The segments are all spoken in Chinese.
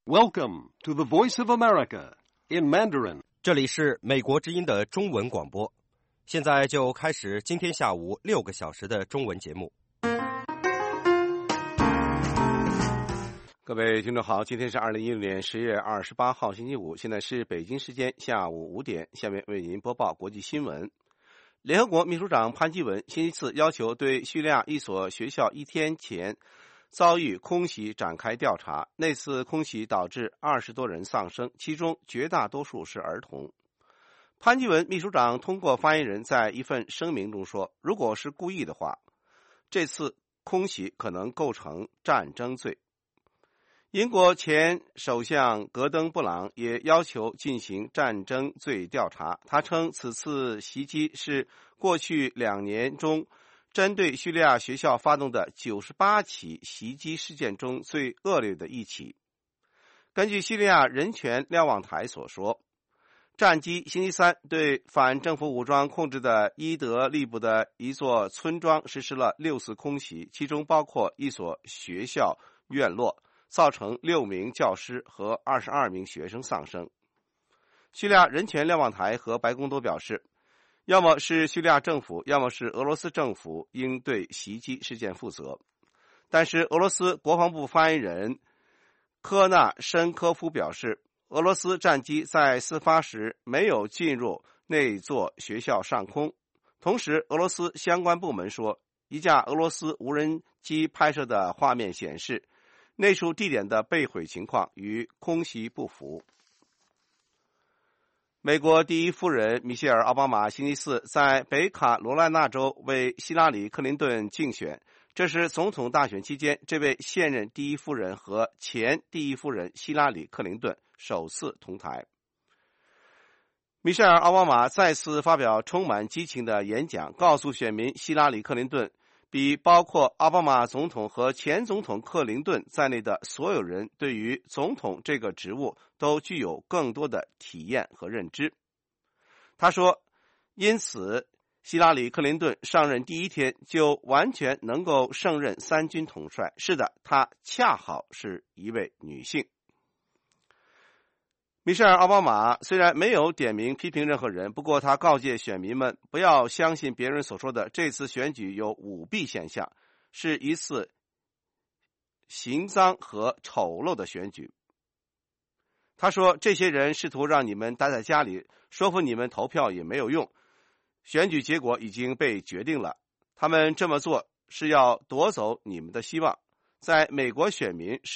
Welcome to the Voice of America in Mandarin. 这里是美国之音的中文广播，现在就开始今天下午6个小时的中文节目。 各位听众好，今天是2016年10月28号星期五，现在是北京时间下午5点，下面为您播报国际新闻。联合国秘书长潘基文星期四要求对叙利亚一所学校1天前遭遇空袭展开调查，那次空袭导致20多人丧生，其中绝大多数是儿童。潘基文秘书长通过发言人在一份声明中说，如果是故意的话，这次空袭可能构成战争罪。英国前首相戈登布朗也要求进行战争罪调查，他称此次袭击是过去2年中针对叙利亚学校发动的98起袭击事件中最恶劣的一起。根据叙利亚人权瞭望台所说，战机星期三对反政府武装控制的伊德利卜的一座村庄实施了6次空袭，其中包括一所学校院落，造成6名教师和22名学生丧生。叙利亚人权瞭望台和白宫都表示，要么是叙利亚政府，要么是俄罗斯政府应对袭击事件负责。但是俄罗斯国防部发言人科纳申科夫表示，俄罗斯战机在事发时没有进入那座学校上空。同时，俄罗斯相关部门说，一架俄罗斯无人机拍摄的画面显示，那处地点的被毁情况与空袭不符。美国第一夫人米歇尔·奥巴马星期四在北卡罗来纳州为希拉里·克林顿竞选，这是总统大选期间这位现任第一夫人和前第一夫人希拉里·克林顿首次同台。米歇尔·奥巴马再次发表充满激情的演讲，告诉选民希拉里·克林顿比包括奥巴马总统和前总统克林顿在内的所有人对于总统这个职务都具有更多的体验和认知。他说，因此希拉里·克林顿上任第1天就完全能够胜任3军统帅。是的，她恰好是一位女性。米歇尔·奥巴马虽然没有点名批评任何人，不过他告诫选民们不要相信别人所说的这次选举有舞弊现象，是一次行脏和丑陋的选举。他说，这些人试图让你们待在家里，说服你们投票也没有用，选举结果已经被决定了，他们这么做是要夺走你们的希望。在美国选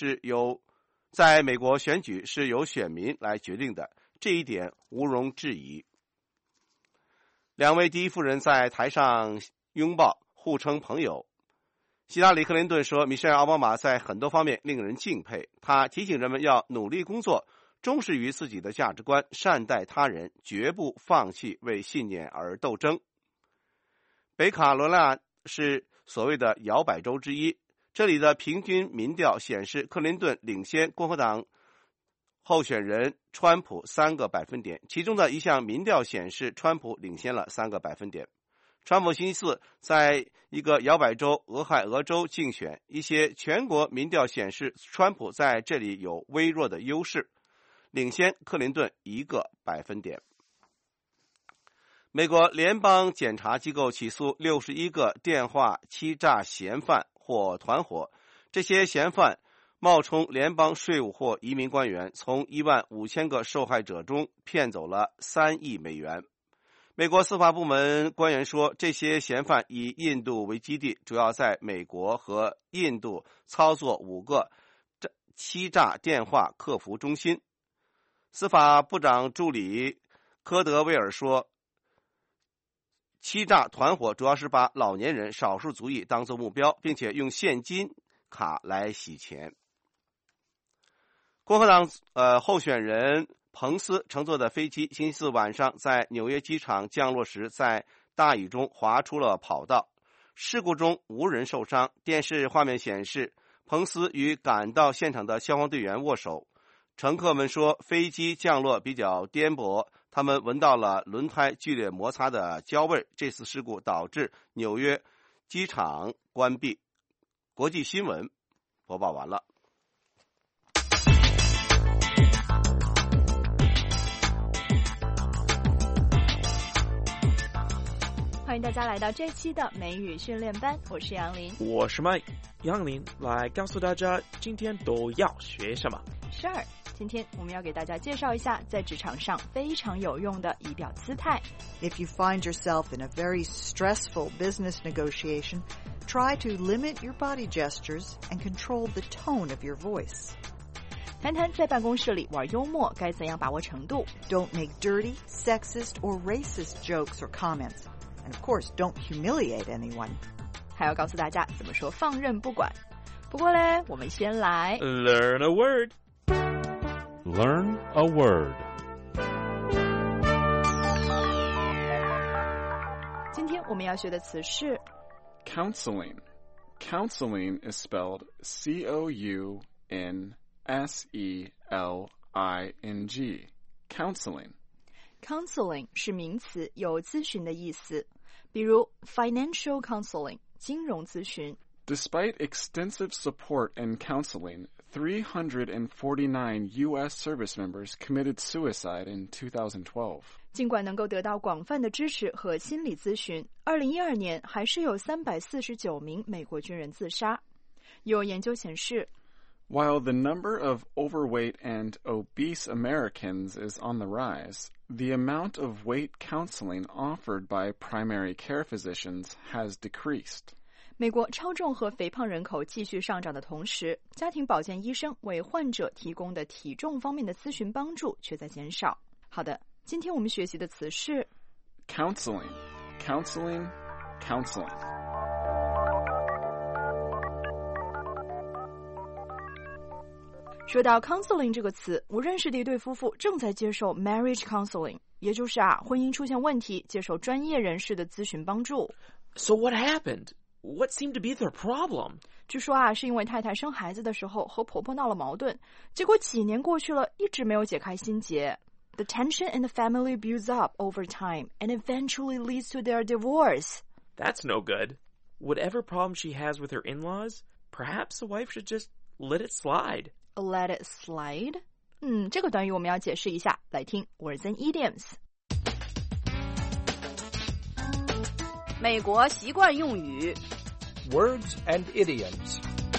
举是由选民来决定的，这一点毋庸置疑。2位第一夫人在台上拥抱，互称朋友。希拉里·克林顿说，米歇尔·奥巴马在很多方面令人敬佩，他提醒人们要努力工作，忠实于自己的价值观，善待他人，绝不放弃为信念而斗争。北卡罗来纳是所谓的摇摆州之一，这里的平均民调显示克林顿领先共和党候选人川普3个百分点，其中的一项民调显示川普领先了3个百分点。川普星期四在一个摇摆州俄亥俄州竞选，一些全国民调显示川普在这里有微弱的优势，领先克林顿1个百分点。美国联邦检察机构起诉61个电话欺诈嫌犯或团伙，这些嫌犯冒充联邦税务或移民官员，从15000个受害者中骗走了3亿美元。美国司法部门官员说，这些嫌犯以印度为基地，主要在美国和印度操作5个欺诈电话客服中心。司法部长助理科德威尔说，欺诈团伙主要是把老年人、少数族裔当作目标，并且用现金卡来洗钱。共和党候选人彭斯乘坐的飞机星期四晚上在纽约机场降落时，在大雨中滑出了跑道，事故中无人受伤。电视画面显示，彭斯与赶到现场的消防队员握手。乘客们说，飞机降落比较颠簸，他们闻到了轮胎剧烈摩擦的焦味。这次事故导致纽约机场关闭。国际新闻播报完了。 欢迎大家来到这期的美语训练班，我是杨林， 我是 Mike。杨林来告诉大家今天都要学什么。 Sure， 今天我们要给大家介绍一下在职场上非常有用的仪表姿态。 If you find yourself in a very stressful business negotiation, try to limit your body gestures and control the tone of your voice. 谈谈在办公室里玩幽默该怎样把握程度。 Don't make dirty, sexist, or racist jokes or comments. And of course, don't humiliate anyone. 还要告诉大家怎么说放任不管。不过嘞，我们先来 Learn a word. Learn a word. 今天我们要学的词是 Counseling. Counseling is spelled C-O-U-N-S-E-L-I-N-G. Counseling. Counseling 是名词，有咨询的意思，比如 financial counseling 金融咨询。 Despite extensive support and counseling, 349 U.S. service members committed suicide in 2012. 尽管能够得到广泛的支持和心理咨询，2012年还是有349名美国军人自杀。有研究显示， While the number of overweight and obese Americans is on the rise, the amount of weight counseling offered by primary care physicians has decreased. 美国超重和肥胖人口继续上涨的同时，家庭保健医生为患者提供的体重方面的咨询帮助却在减少。好的，今天我们学习的词是 Counseling, counseling, counseling. 说到 counseling 这个词，我认识的一对夫妇正在接受 marriage counseling， 也就是婚姻出现问题，接受专业人士的咨询帮助。 So what happened? What seemed to be their problem? 据说是因为太太生孩子的时候和婆婆闹了矛盾，结果几年过去了，一直没有解开心结。The tension in the family builds up over time and eventually leads to their divorce. That's no good. Whatever problem she has with her in-laws, perhaps the wife should just let it slide. Let it slide? 这个短语我们要解释一下，来听 words and idioms。 美国习惯用语 Words and idioms.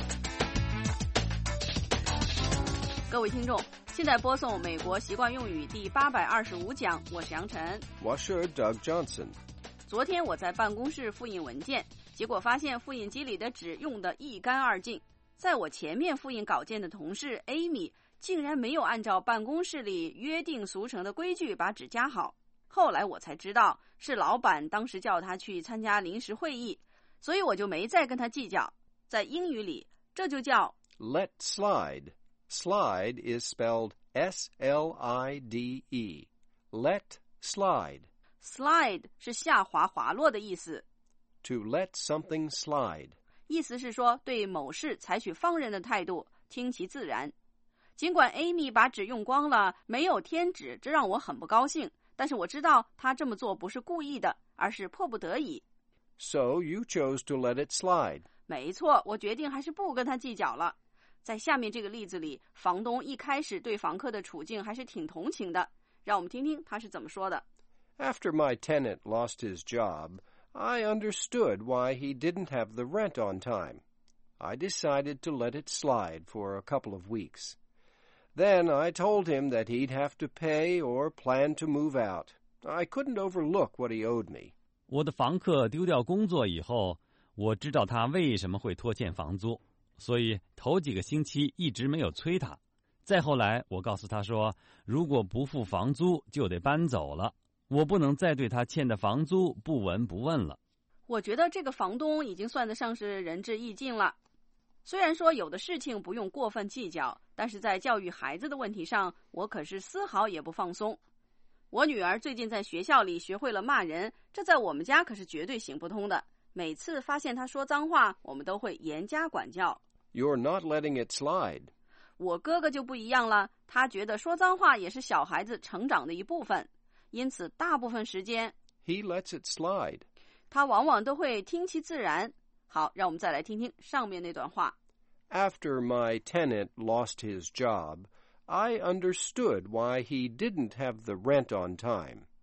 各位听众，现在播送美国习惯用语第825讲，我是杨晨。 我是 Doug Johnson. 昨天我在办公室复印文件，结果发现复印机里的纸用得一干二净。在我前面复印稿件的同事 Amy 竟然没有按照办公室里约定俗成的规矩把纸夹好。后来我才知道是老板当时叫他去参加临时会议，所以我就没再跟他计较。在英语里，这就叫 Let slide. Slide is spelled S-L-I-D-E. Let slide. slide 是下滑滑落的意思。 To let something slide. 意思是说对某事采取放任的态度，听其自然。尽管 Amy 把纸用光了，没有添纸，这让我很不高兴，但是我知道她这么做不是故意的，而是迫不得已。 So you chose to let it slide. 没错，我决定还是不跟她计较了。在下面这个例子里，房东一开始对房客的处境还是挺同情的，让我们听听他是怎么说的。 After my tenant lost his job, I understood why he didn't have the rent on time. I decided to let it slide for a couple of weeks. Then I told him that he'd have to pay or plan to move out. I couldn't overlook what he owed me. 我的房客丢掉工作以后，我知道他为什么会拖欠房租，所以头几个星期一直没有催他。再后来，我告诉他说，如果不付房租就得搬走了。我不能再对他欠的房租不闻不问了。 我觉得这个房东已经算得上是仁至义尽了。虽然说有的事情不用过分计较，但是在教育孩子的问题上，我可是丝毫也不放松。我女儿最近在学校里学会了骂人，这在我们家可是绝对行不通的。每次发现她说脏话，我们都会严加管教。 You're not letting it slide. 我哥哥就不一样了，他觉得说脏话也是小孩子成长的一部分。因此大部分时间 He lets it slide. 他往往都会听其自然。好，让我们再来听听上面那段话。 After my tenant lost his job, I understood why he didn't have the rent on time.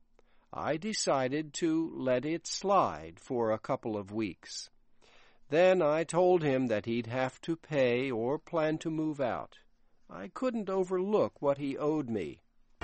I decided to let it slide for a couple of weeks. Then I told him that he'd have to pay or plan to move out. I couldn't overlook what he owed me.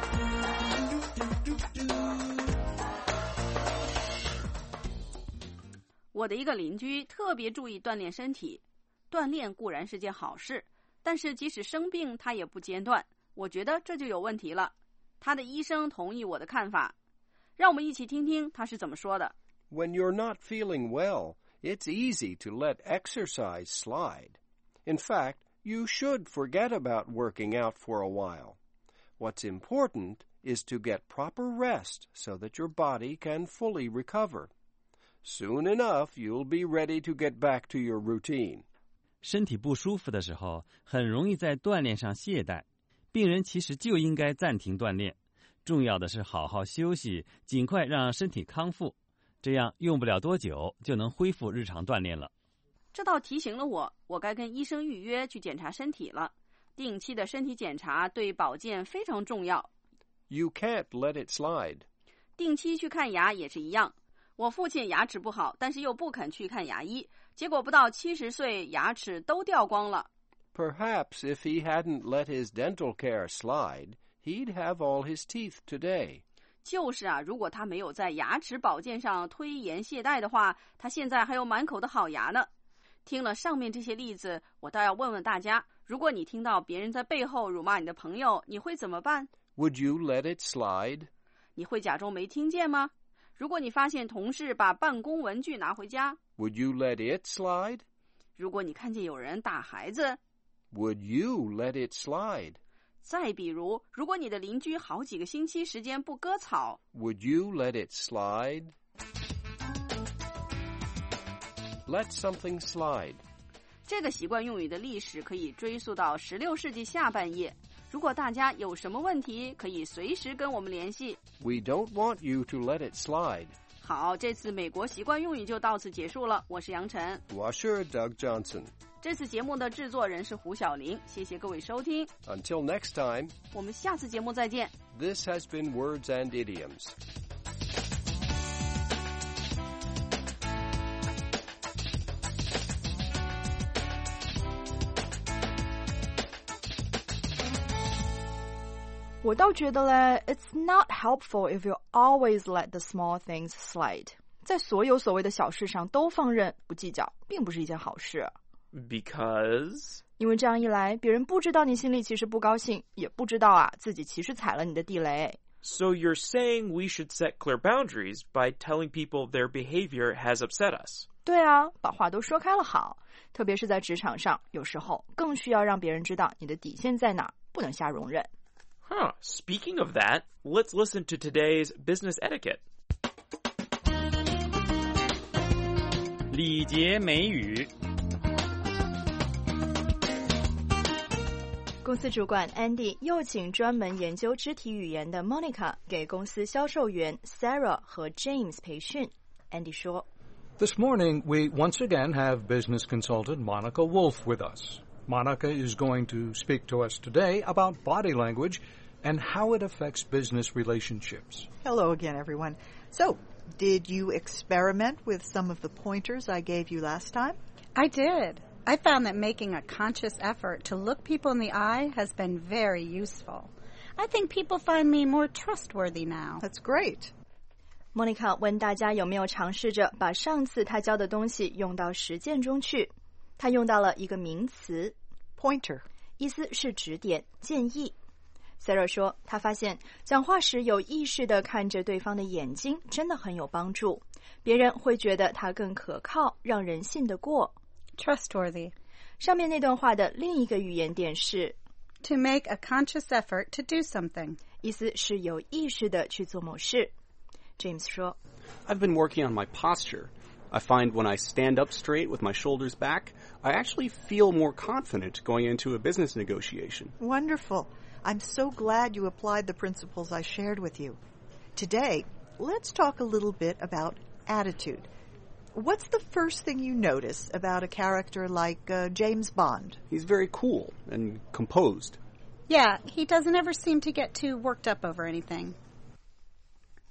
我的一个邻居特别注意锻炼身体，锻炼固然是件好事，但是即使生病他也不间断，我觉得这就有问题了。他的医生同意我的看法，让我们一起听听他是怎么说的。 When you're not feeling well, it's easy to let exercise slide. In fact, you should forget about working out for a while. What's important is to get proper rest so that your body can fully recover. Soon enough, you'll be ready to get back to your routine. 身体不舒服的时候，很容易在锻炼上懈怠。病人其实就应该暂停锻炼，重要的是好好休息，尽快让身体康复，这样用不了多久就能恢复日常锻炼了。 这倒提醒了我该跟医生预约去检查身体了。定期的身体检查对保健非常重要。 You can't let it slide. 定期去看牙也是一样。我父亲牙齿不好，但是又不肯去看牙医，结果不到70岁，牙齿都掉光了。 Perhaps if he hadn't let his dental care slide, he'd have all his teeth today. 就是啊，如果他没有在牙齿保健上推延懈怠的话，他现在还有满口的好牙呢。听了上面这些例子，我倒要问问大家，如果你听到别人在背后辱骂你的朋友，你会怎么办？ Would you let it slide? 你会假装没听见吗？如果你发现同事把办公文具拿回家， Would you let it slide? 如果你看见有人打孩子， Would you let it slide? 再比如，如果你的邻居好几个星期时间不割草， Would you let it slide? Let something slide. 这个习惯用语的历史可以追溯到16世纪下半叶。如果大家有什么问题，可以随时跟我们联系。 We don't want you to let it slide. 好，这次美国习惯用语就到此结束了。我是杨晨， 我是 Doug Johnson. 这次节目的制作人是胡小玲，谢谢各位收听， Until next time, 我们下次节目再见。 this has been Words and Idioms. "我倒觉得嘞 ，It's not helpful if you always let the small things slide." 在所有所谓的小事上都放任不计较，并不是一件好事。 Because? 因为这样一来，别人不知道你心里其实不高兴，也不知道自己其实踩了你的地雷。 So you're saying we should set clear boundaries by telling people their behavior has upset us? 对啊，把话都说开了好，特别是在职场上，有时候更需要让别人知道你的底线在哪，不能瞎容忍。 Huh. Speaking of that, let's listen to today's business etiquette. 礼节美语。 公司主管 Andy 又请专门研究肢体语言的 Monica 给公司销售员 Sarah 和 James 培训。Andy 说 This morning, we once again have business consultant Monica Wolf with us. Monica is going to speak to us today about body language and how it affects business relationships. Hello again, everyone. So, did you experiment with some of the pointers I gave you last time? I did. I found that making a conscious effort to look people in the eye has been very useful. I think people find me more trustworthy now. That's great. Monica 问大家有没有尝试着把上次她教的东西用到实践中去。她用到了一个名词 Pointer. 意思是指点、建议。Sarah 说她发现讲话时有意识地看着对方的眼睛真的很有帮助，别人会觉得她更可靠，让人信得过。 Trustworthy. 上面那段话的另一个语言点是 To make a conscious effort to do something. 意思是有意识地去做某事。James 说 I've been working on my posture. I find when I stand up straight with my shoulders back, I actually feel more confident going into a business negotiation. Wonderful. I'm so glad you applied the principles I shared with you. Today, let's talk a little bit about attitude. What's the first thing you notice about a character like James Bond? He's very cool and composed. Yeah, he doesn't ever seem to get too worked up over anything.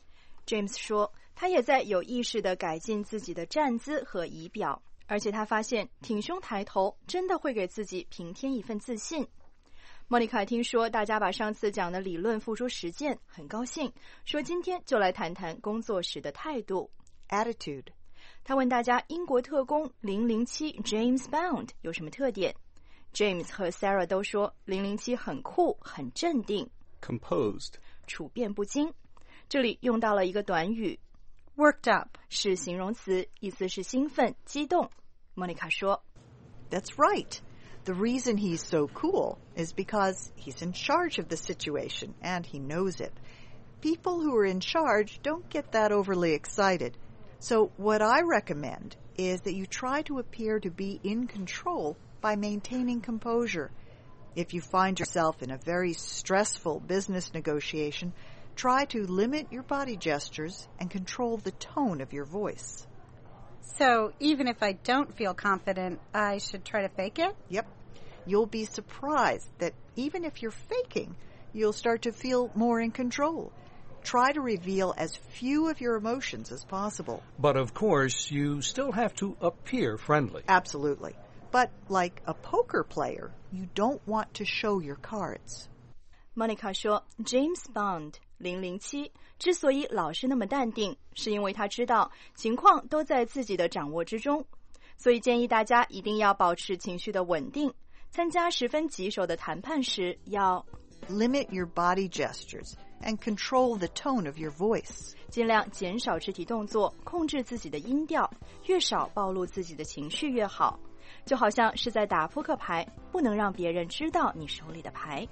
James 说，他也在有意识地改进自己的站姿和仪表，而且他发现挺胸抬头真的会给自己平添一份自信。莫妮卡听说大家把上次讲的理论付诸实践，很高兴，说今天就来谈谈工作时的态度 Attitude. 他问大家英国特工007 James Bond 有什么特点。James 和 Sarah 都说007很酷，很镇定 Composed. 处变不惊。这里用到了一个短语 Worked up. 是形容词，意思是兴奋、激动。莫妮卡说 That's right. The reason he's so cool is because he's in charge of the situation, and he knows it. People who are in charge don't get that overly excited. So what I recommend is that you try to appear to be in control by maintaining composure. If you find yourself in a very stressful business negotiation, try to limit your body gestures and control the tone of your voice. So even if I don't feel confident, I should try to fake it? Yep. You'll be surprised that even if you're faking, you'll start to feel more in control. Try to reveal as few of your emotions as possible. But of course, you still have to appear friendly. Absolutely. But like a poker player, you don't want to show your cards. Monica 说 James Bond 007之所以老是那么淡定，是因为他知道情况都在自己的掌握之中，所以建议大家一定要保持情绪的稳定，参加十分棘手的谈判时要 limit your body gestures and control the tone of your voice. 尽量减少肢体动作，控制自己的音调，越少暴露自己的情绪越好，就好像是在打扑克牌，不能让别人知道你手里的牌。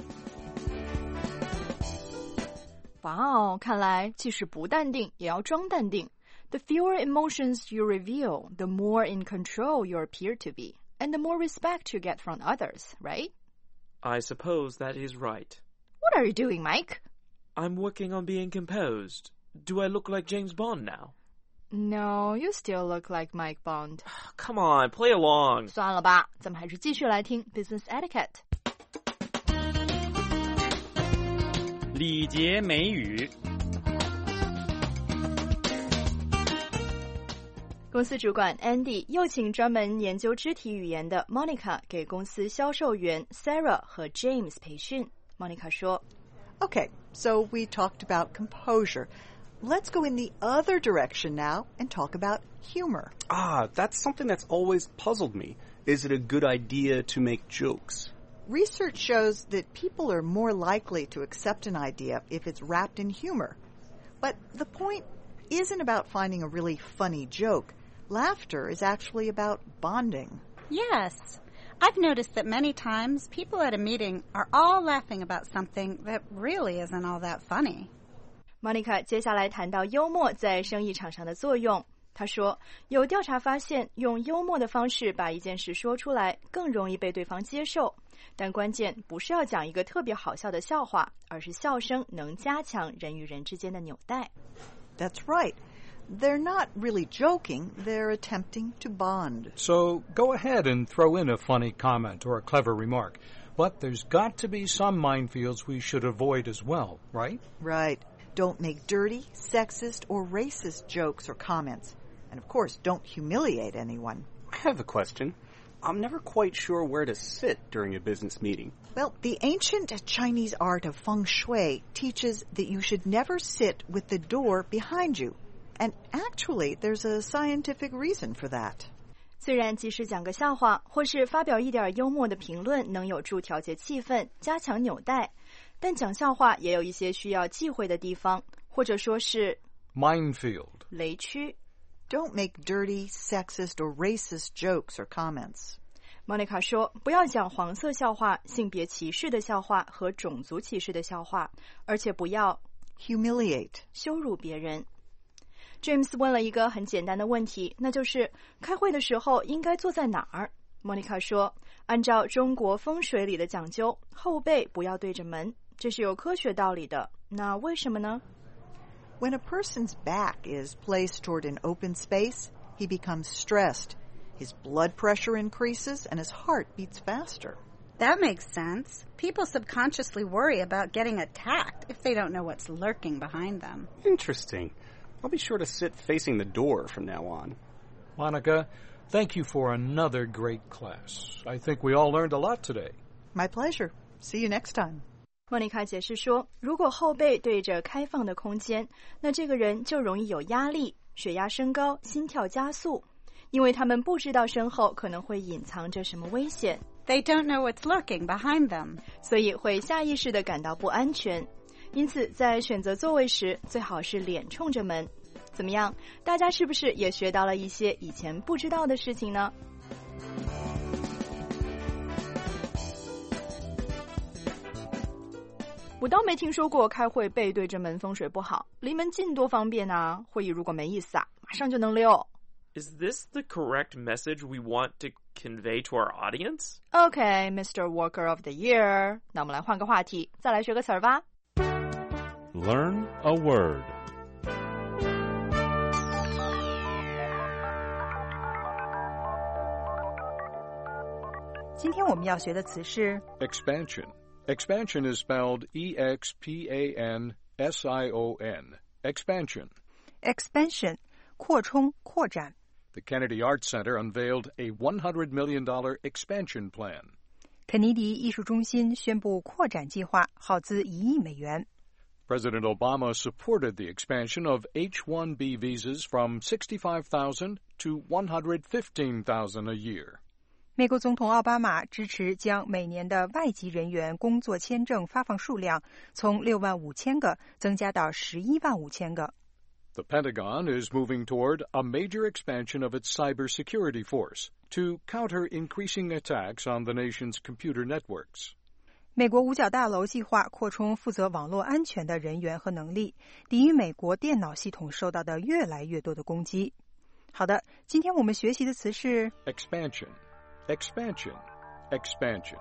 哇哦，看来即使不淡定也要装淡定。The fewer emotions you reveal, the more in control you appear to be, and the more respect you get from others, right? I suppose that is right. What are you doing, Mike? I'm working on being composed. Do I look like James Bond now? No, you still look like Mike Bond. Come on, play along. 算了吧，咱们还是继续来听 Business Etiquette。 礼节美语。 公司主管 Andy 又请专门研究肢体语言的 Monica 给公司销售员 Sarah 和 James 培训。Monica 说 Okay, so we talked about composure. Let's go in the other direction now and talk about humor. That's something that's always puzzled me. Is it a good idea to make jokes? Research shows that people are more likely to accept an idea if it's wrapped in humor. But the point isn't about finding a really funny joke. Laughter is actually about bonding. Yes. I've noticed that many times people at a meeting are all laughing about something that really isn't all that funny. Monica 接下来谈到幽默在生意场上的作用。她说，有调查发现，用幽默的方式把一件事说出来，更容易被对方接受。但关键不是要讲一个特别好笑的笑话，而是笑声能加强人与人之间的纽带。 That's right. They're not really joking, they're attempting to bond. So go ahead and throw in a funny comment or a clever remark. But there's got to be some minefields we should avoid as well, right? Right. Don't make dirty, sexist, or racist jokes or comments. And of course, don't humiliate anyone. I have a question. I'm never quite sure where to sit during a business meeting. Well, the ancient Chinese art of feng shui teaches that you should never sit with the door behind you. And actually, there's a scientific reason for that. 虽然即使讲个笑话，或是发表一点幽默的评论能有助调节气氛，加强纽带，但讲笑话也有一些需要忌讳的地方，或者说是 minefield 雷区。 Don't make dirty, sexist, or racist jokes or comments. Monica 说，不要讲黄色笑话、性别歧视的笑话和种族歧视的笑话，而且不要 humiliate 羞辱别人。James 问了一个很简单的问题，那就是开会的时候应该坐在哪儿？ Monica 说，按照中国风水里的讲究，后背不要对着门，这是有科学道理的。那为什么呢？ When a person's back is placed toward an open space, he becomes stressed. His blood pressure increases and his heart beats faster. That makes sense. People subconsciously worry about getting attacked if they don't know what's lurking behind them. Interesting. I'll be sure to sit facing the door from now on. Monica, thank you for another great class. I think we all learned a lot today. My pleasure. See you next time. 莫妮卡解释说，如果后背对着开放的空间，那这个人就容易有压力，血压升高，心跳加速，因为他们不知道身后可能会隐藏着什么危险。 They don't know what's lurking behind them. 所以会下意识地感到不安全。因此，在选择座位时，最好是脸冲着门。怎么样？大家是不是也学到了一些以前不知道的事情呢？我倒没听说过开会背对着门风水不好，离门近多方便啊！会议如果没意思啊，马上就能溜。 Is this the correct message we want to convey to our audience? Okay, Mr. Worker of the Year. 那我们来换个话题，再来学个词儿吧。 Learn a word. 今天我们要学的词是 Expansion. Expansion is spelled E-X-P-A-N-S-I-O-N. Expansion. expansion, 扩充、扩展。 The Kennedy Arts Center unveiled a $100 million expansion plan. 肯尼迪艺术中心宣布扩展计划，耗资1亿美元。 President Obama supported the expansion of H-1B visas from 65,000 to 115,000 a year. 美国总统奥巴马支持将每年的外籍人员工作签证发放数量从65000个增加到115000个。 The Pentagon is moving toward a major expansion of its cybersecurity force to counter increasing attacks on the nation's computer networks. 美国五角大楼计划扩充负责网络安全的人员和能力，抵御美国电脑系统受到的越来越多的攻击。好的，今天我们学习的词是 Expansion, expansion, expansion.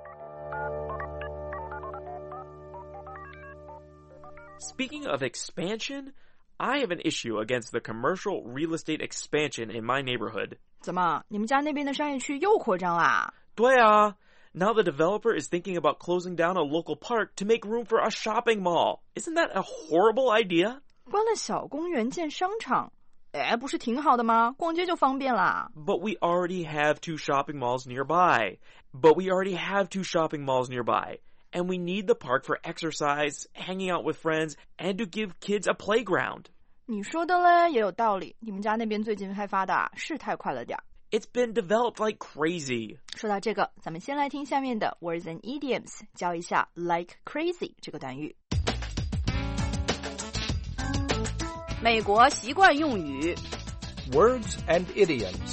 Speaking of expansion, I have an issue against the commercial real estate expansion in my neighborhood. 怎么，你们家那边的商业区又扩张啦？ 对啊。Now the developer is thinking about closing down a local park to make room for a shopping mall. Isn't that a horrible idea? 关了小公园建商场，不是挺好的吗？逛街就方便啦。 But we already have two shopping malls nearby. And we need the park for exercise, hanging out with friends, and to give kids a playground. 你说的嘞，也有道理。你们家那边最近开发的是太快了点儿。 It's been developed like crazy. 说到这个，咱们先来听下面的 words and idioms， 教一下 like crazy 这个短语。 美国习惯用语 Words and idioms。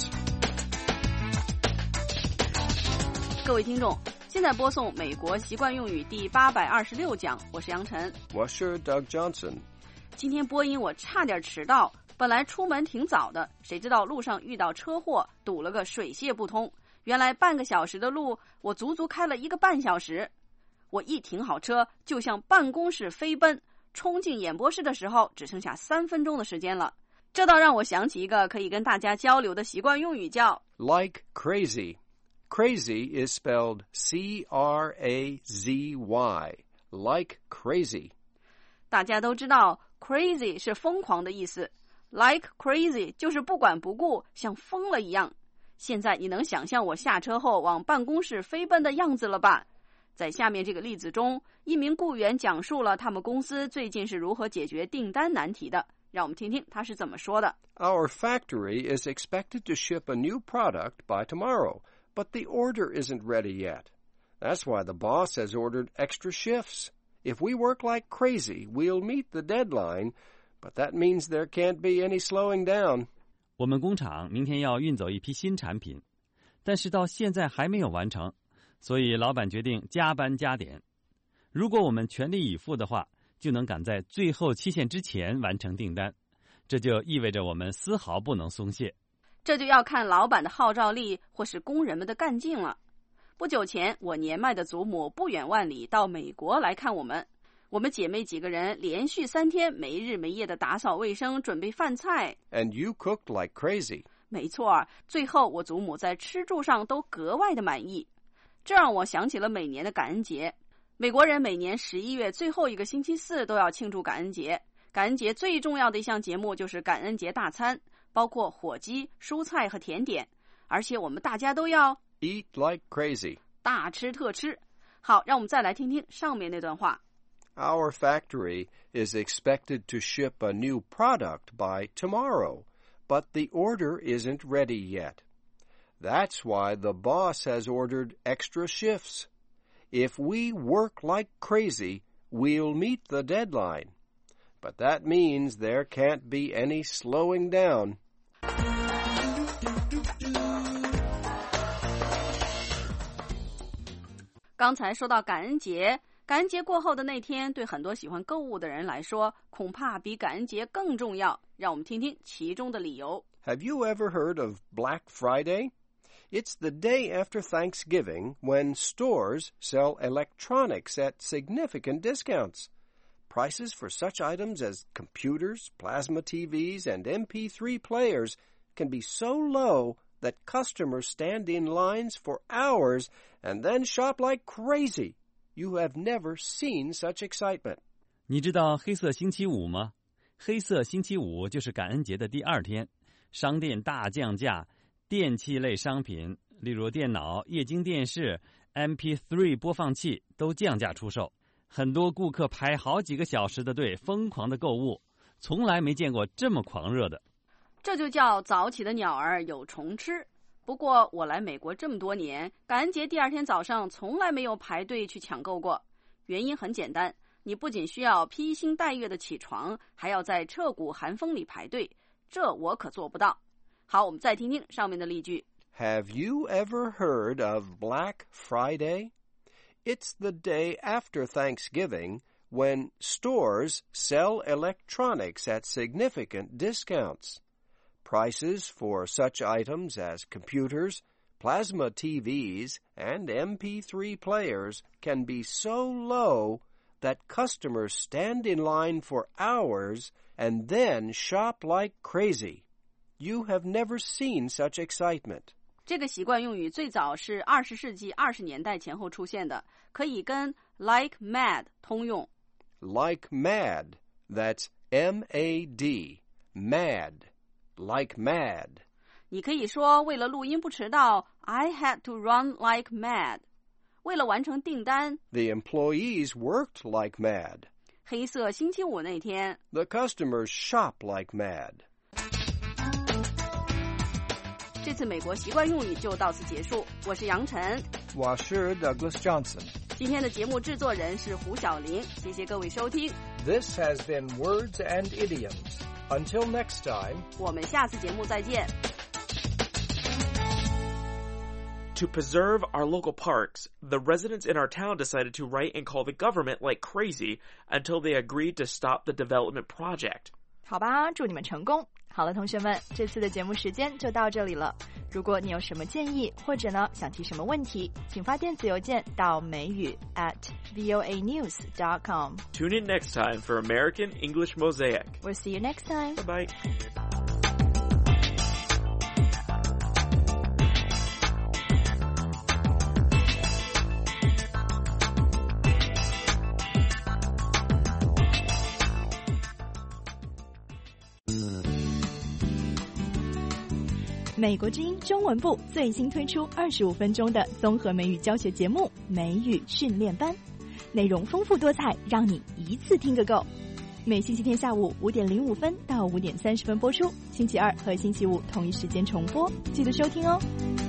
各位听众，现在播送美国习惯用语第826讲，我是杨晨， 我是 Doug Johnson。 今天播音我差点迟到，本来出门挺早的，谁知道路上遇到车祸，堵了个水泄不通。原来半个小时的路，我足足开了1个半小时。我一停好车，就向办公室飞奔，冲进演播室的时候，只剩下3分钟的时间了。这倒让我想起一个可以跟大家交流的习惯用语，叫 like crazy. Crazy is spelled C-R-A-Z-Y. Like crazy. 大家都知道 crazy 是疯狂的意思， like crazy 就是不管不顾，像疯了一样。现在你能想象我下车后往办公室飞奔的样子了吧？在下面这个例子中，一名雇员讲述了他们公司最近是如何解决订单难题的，让我们听听他是怎么说的。 Our factory is expected to ship a new product by tomorrow, but the order isn't ready yet. That's why the boss has ordered extra shifts. If we work like crazy, we'll meet the deadline, but that means there can't be any slowing down. 我们工厂明天要运走一批新产品，但是到现在还没有完成，所以老板决定加班加点。如果我们全力以赴的话，就能赶在最后期限之前完成订单，这就意味着我们丝毫不能松懈。 这就要看老板的号召力或是工人们的干劲了。不久前，我年迈的祖母不远万里到美国来看我们。我们姐妹几个人连续3天没日没夜的打扫卫生，准备饭菜。 And you cooked like crazy. 没错，最后我祖母在吃住上都格外的满意。 这让我想起了每年的感恩节。美国人每年11月最后一个星期四都要庆祝感恩节。感恩节最重要的一项节目就是感恩节大餐，包括火鸡、蔬菜和甜点，而且我们大家都要 Eat like crazy. 大吃特吃。好，让我们再来听听上面那段话。 Our factory is expected to ship a new product by tomorrow, but the order isn't ready yet. That's why the boss has ordered extra shifts. If we work like crazy, we'll meet the deadline. But that means there can't be any slowing down. 刚才说到感恩节，感恩节过后的那天，对很多喜欢购物的人来说，恐怕比感恩节更重要。让我们听听其中的理由。 Have you ever heard of Black Friday? It's the day after Thanksgiving when stores sell electronics at significant discounts. Prices for such items as computers, plasma TVs, and MP3 players can be so low that customers stand in lines for hours and then shop like crazy. You have never seen such excitement. 你知道黑色星期五吗？黑色星期五就是感恩节的第二天，商店大降价，电器类商品，例如电脑、液晶电视、MP3 播放器都降价出售。很多顾客排好几个小时的队，疯狂的购物，从来没见过这么狂热的。 这就叫早起的鸟儿有虫吃。不过我来美国这么多年，感恩节第二天早上从来没有排队去抢购过。原因很简单，你不仅需要披星戴月的起床，还要在彻骨寒风里排队，这我可做不到。好，我们再听听上面的例句。 Have you ever heard of Black Friday? It's the day after Thanksgiving when stores sell electronics at significant discounts. Prices for such items as computers, plasma TVs, and MP3 players can be so low that customers stand in line for hours and then shop like crazy. You have never seen such excitement. 这个习惯用语最早是20世纪20年代前后出现的，可以跟 like mad 通用。 Like mad, that's M-A-D, mad.Like mad. 你可以说为了录音不迟到 I had to run like mad. 为了完成订单 The employees worked like mad. 黑色星期五那天 The customers shop like mad. 这次美国习惯用语就到此结束。我是杨晨， 我是 Douglas Johnson。 今天的节目制作人是胡小玲，谢谢各位收听。 This has been Words and Idioms.Until next time, 我们下次节目再见。 To preserve our local parks, the residents in our town decided to write and call the government like crazy until they agreed to stop the development project. 好吧，祝你们成功。好了，同学们，这次的节目时间就到这里了。如果你有什么建议，或者呢想提什么问题，请发电子邮件到美语@voanews.com. Tune in next time for American English Mosaic. We'll see you next time. Bye-bye. 美国之音中文部最新推出25分钟的综合美语教学节目《美语训练班》，内容丰富多彩，让你一次听个够。每星期天下午5点05分到5点30分播出，星期二和星期五同一时间重播，记得收听哦。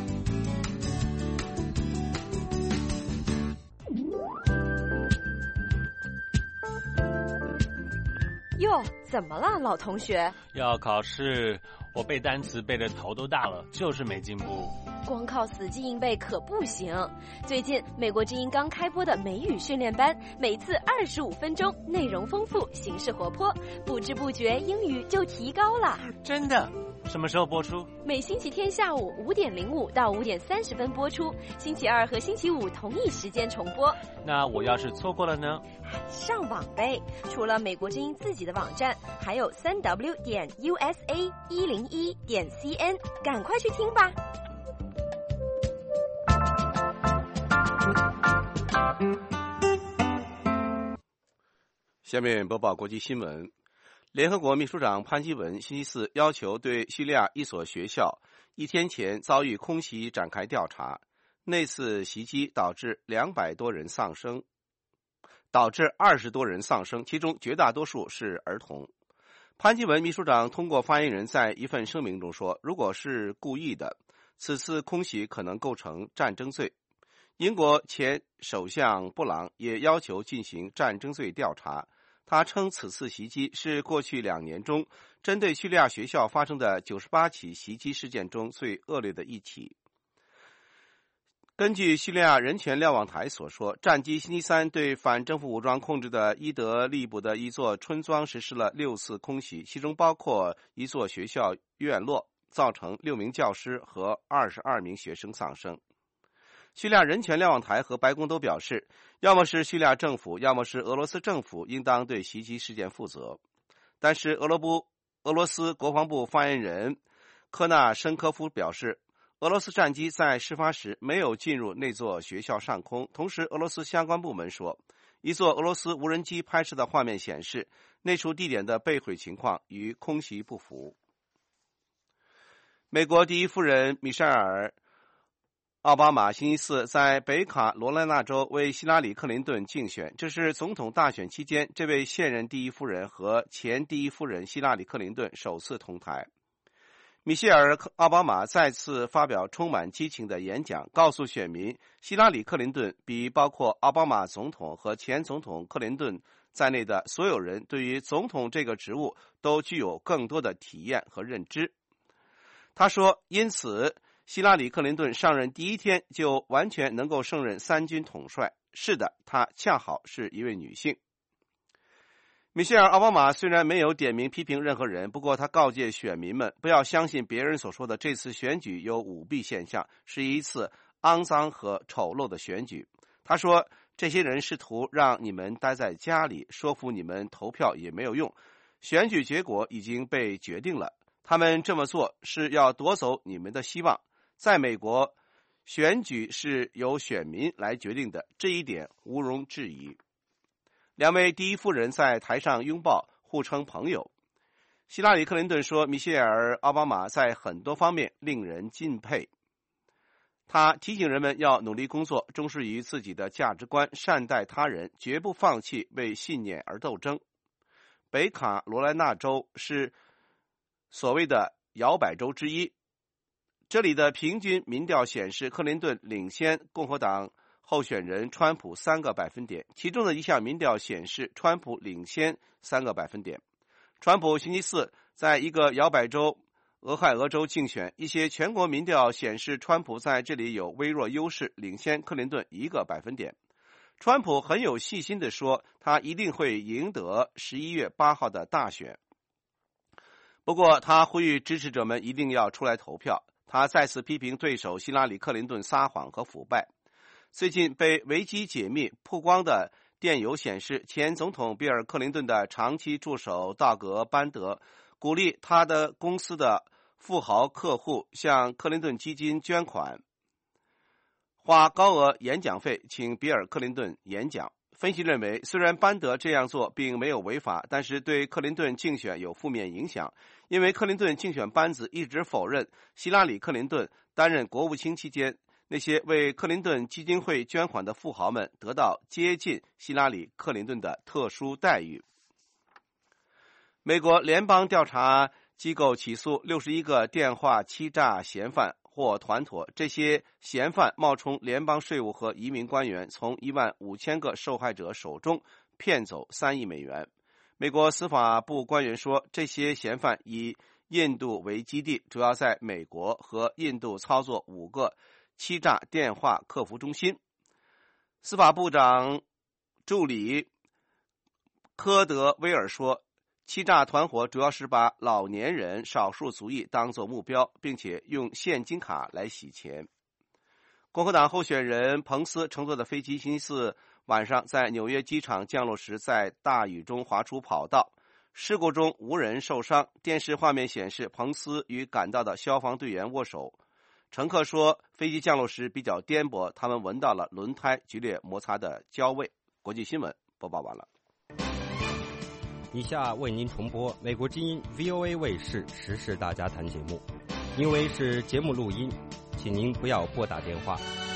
哟，怎么了，老同学？ 要考试，我背单词背得头都大了，就是没进步。 光靠死记硬背可不行。最近美国之音刚开播的美语训练班，每次25分钟，内容丰富，形式活泼，不知不觉英语就提高了。 真的？什么时候播出？ 每星期天下午5点05到5点30分播出，星期二和星期五同一时间重播。 那我要是错过了呢？ 上网呗，除了美国之音自己的网站，还有3w.usa101.cn，赶快去听吧。 下面播报国际新闻。联合国秘书长潘基文星期四要求对叙利亚一所学校1天前遭遇空袭展开调查。那次袭击导致20多人丧生，其中绝大多数是儿童。潘基文秘书长通过发言人在一份声明中说，如果是故意的，此次空袭可能构成战争罪。英国前首相布朗也要求进行战争罪调查。他称此次袭击是过去2年中针对叙利亚学校发生的98起袭击事件中最恶劣的一起。根据叙利亚人权瞭望台所说，战机星期三对反政府武装控制的伊德利卜的一座村庄实施了6次空袭，其中包括一座学校院落，造成6名教师和22名学生丧生。叙利亚人权瞭望台和白宫都表示，要么是叙利亚政府，要么是俄罗斯政府应当对袭击事件负责。但是俄罗斯国防部发言人科纳申科夫表示，俄罗斯战机在事发时没有进入那座学校上空。同时，俄罗斯相关部门说，一座俄罗斯无人机拍摄的画面显示，那处地点的被毁情况与空袭不符。美国第一夫人米歇尔奥巴马星期四在北卡罗来纳州为希拉里·克林顿竞选，这是总统大选期间这位现任第一夫人和前第一夫人希拉里·克林顿首次同台。米歇尔·奥巴马再次发表充满激情的演讲，告诉选民，希拉里·克林顿比包括奥巴马总统和前总统克林顿在内的所有人对于总统这个职务都具有更多的体验和认知。他说，因此希拉里·克林顿上任第一天就完全能够胜任3军统帅。是的，她恰好是一位女性。米歇尔·奥巴马虽然没有点名批评任何人，不过他告诫选民们不要相信别人所说的这次选举有舞弊现象，是一次肮脏和丑陋的选举。他说，这些人试图让你们待在家里，说服你们投票也没有用，选举结果已经被决定了。他们这么做是要夺走你们的希望。在美国，选举是由选民来决定的，这一点毋庸置疑。2位第一夫人在台上拥抱，互称朋友。希拉里·克林顿说，米歇尔·奥巴马在很多方面令人敬佩。他提醒人们要努力工作，忠实于自己的价值观，善待他人，绝不放弃为信念而斗争。北卡罗来纳州是所谓的摇摆州之一，这里的平均民调显示，克林顿领先共和党候选人川普3个百分点，其中的一项民调显示，川普领先3个百分点。川普星期四在一个摇摆州俄亥俄州竞选，一些全国民调显示，川普在这里有微弱优势，领先克林顿1个百分点。川普很有信心地说，他一定会赢得11月8号的大选。不过，他呼吁支持者们一定要出来投票。他再次批评对手希拉里·克林顿撒谎和腐败。最近被维基解密曝光的电邮显示，前总统比尔·克林顿的长期助手道格·班德鼓励他的公司的富豪客户向克林顿基金捐款，花高额演讲费请比尔·克林顿演讲。分析认为，虽然班德这样做并没有违法，但是对克林顿竞选有负面影响，因为克林顿竞选班子一直否认希拉里·克林顿担任国务卿期间，那些为克林顿基金会捐款的富豪们得到接近希拉里·克林顿的特殊待遇。美国联邦调查机构起诉61个电话欺诈嫌犯或团伙，这些嫌犯冒充联邦税务和移民官员，从15000个受害者手中骗走3亿美元。美国司法部官员说，这些嫌犯以印度为基地，主要在美国和印度操作5个欺诈电话客服中心。司法部长助理科德威尔说，欺诈团伙主要是把老年人、少数族裔当作目标，并且用现金卡来洗钱。共和党候选人彭斯乘坐的飞机星期四晚上在纽约机场降落时，在大雨中滑出跑道，事故中无人受伤。电视画面显示，彭斯与赶到的消防队员握手。 乘客说，飞机降落时比较颠簸，他们闻到了轮胎剧烈摩擦的焦味。国际新闻播报完了。 以下为您重播美国之音 VOA 卫视时事大家谈节目，因为是节目录音，请您不要拨打电话。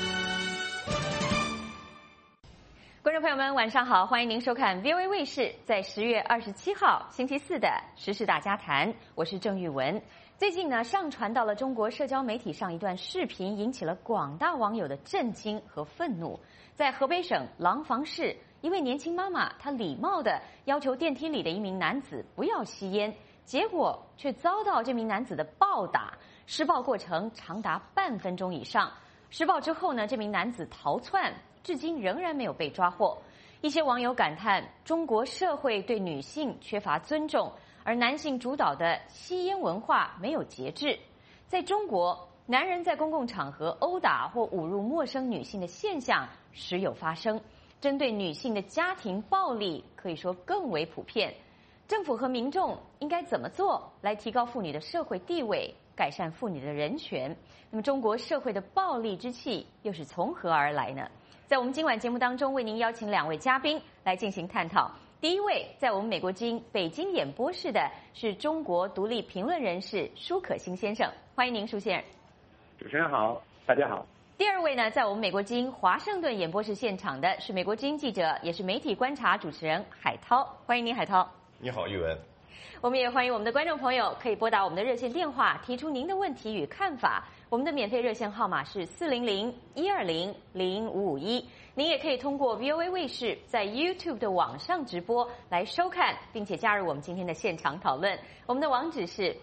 观众朋友们，晚上好，欢迎您收看 VOA 卫视在10月27号星期四的时事大家谈，我是郑玉文。最近呢，上传到了中国社交媒体上一段视频，引起了广大网友的震惊和愤怒。在河北省廊坊市，一位年轻妈妈，她礼貌地要求电梯里的一名男子不要吸烟，结果却遭到这名男子的暴打，施暴过程长达半分钟以上。施暴之后呢，这名男子逃窜，至今仍然没有被抓获。一些网友感叹，中国社会对女性缺乏尊重，而男性主导的吸烟文化没有节制。在中国，男人在公共场合殴打或侮辱陌生女性的现象时有发生，针对女性的家庭暴力可以说更为普遍。政府和民众应该怎么做来提高妇女的社会地位，改善妇女的人权？那么中国社会的暴力之气又是从何而来呢？在我们今晚节目当中，为您邀请2位嘉宾来进行探讨。第一位，在我们美国之音北京演播室的是中国独立评论人士舒可欣先生，欢迎您，舒先生。 主持人好，大家好。 第二位呢，在我们美国之音华盛顿演播室现场的是美国之音记者，也是媒体观察主持人海涛，欢迎您，海涛。 你好，玉文。 我们也欢迎我们的观众朋友可以拨打我们的热线电话，提出您的问题与看法。我们的免费热线号码是400-120-0551。您也可以通过 VOA 卫视在 YouTube 的网上直播来收看，并且加入我们今天的现场讨论。我们的网址是